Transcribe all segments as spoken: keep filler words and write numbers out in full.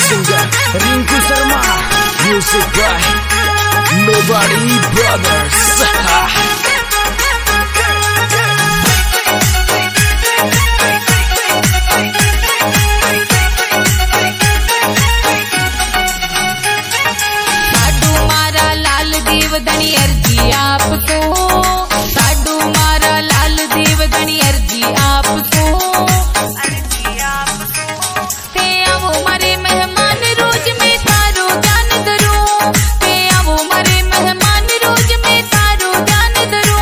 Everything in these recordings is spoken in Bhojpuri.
singer Rinku Sharma, music by Nobody Brothers. Devdhani अर्जी आपको, साडू मारा लाल देवधनी अर्जी आपको, ते आवो मारे मेहमान रोज में तारो ध्यान धरो, ते आवो मारे मेहमान रोज में तारो ध्यान धरो।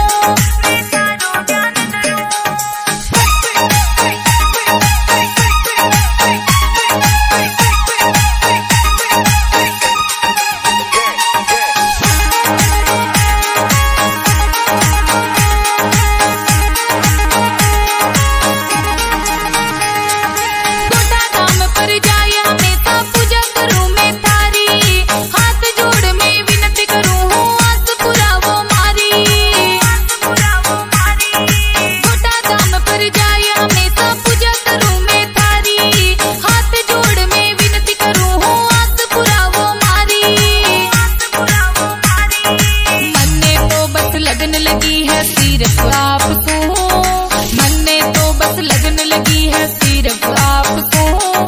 लगी है सिर्फ आपको, मन में तो बस लगन लगी है सिर्फ आपको,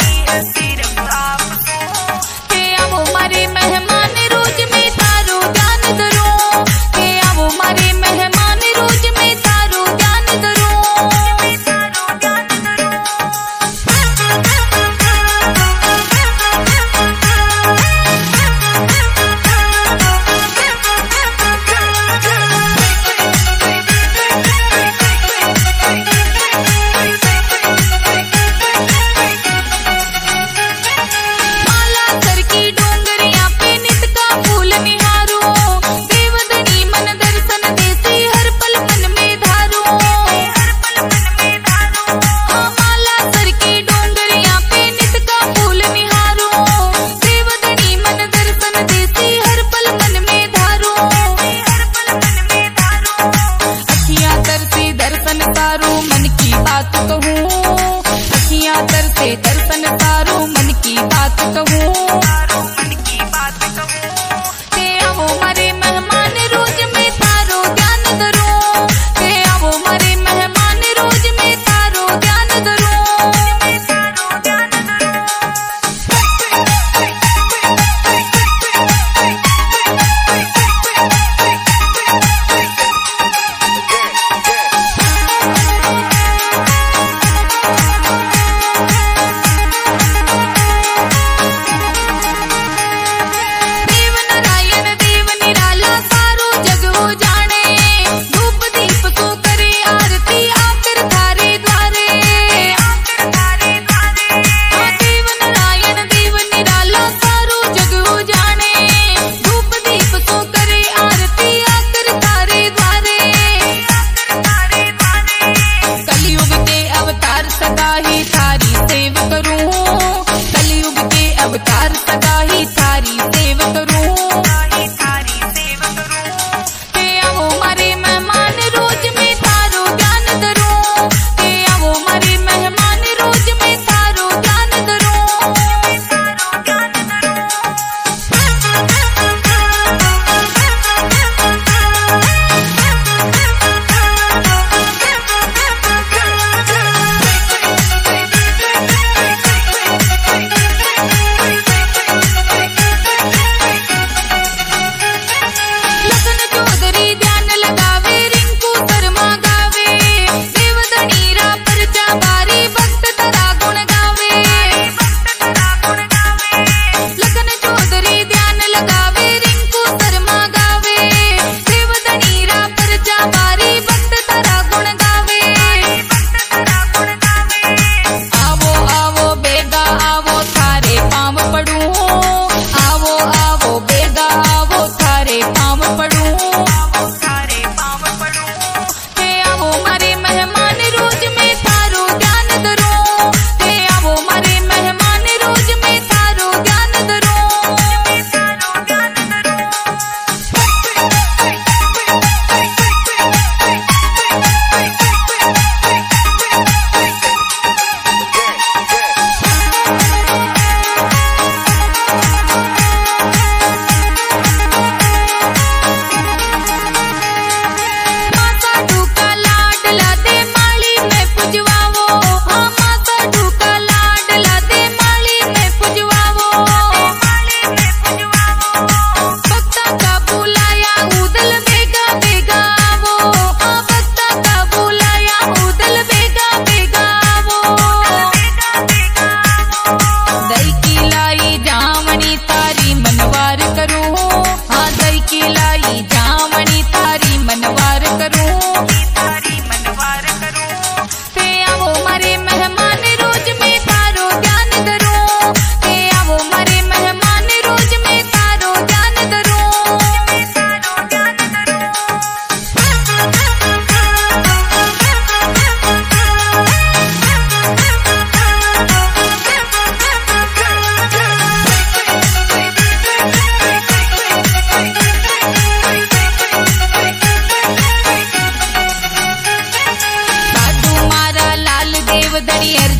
के आवो मारे मेहमान रोज में तारो ध्यान धरो, के आवो मारे मेहमान रोज में तारो ध्यान धरो। दर्शन तारो मन की बात कहूँ, ते आवो मारे मेहमान रोज में तारो ध्यान धरो, ते आवो मारे मेहमान रोज में तारो ध्यान धरो। अवतार सदा ही थारी सेव करूं, ते आवो मारे मेहमान रोज में तारो ध्यान धरो, ते आवो मारे मेहमान रोज में तारो ध्यान धरो। दड़ी अर्जी